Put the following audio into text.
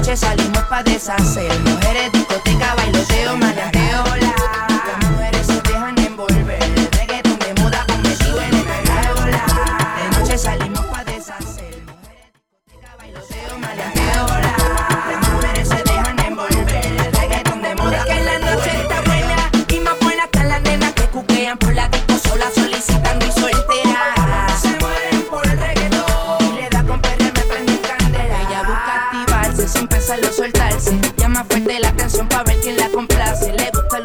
noche salimos pa' deshacer. Mujeres, discoteca, bailoteo, maleanteo, las mujeres se dejan envolver. El reggaetón de moda convertido en el regalo. De noche salimos pa' deshacer. Mujeres, discoteca, bailoteo, maleanteo, las mujeres se dejan envolver. El reggaetón de moda es que la noche está buena y más buena están las nenas que cuquean por la disco sola solicitando y solteras. Se mueren por el reggaetón y le da con perder, me prende candela. Ella busca activarse sin pensarlo soltarse. Llama fuerte la atención pa' ver quién la complace. Le gusta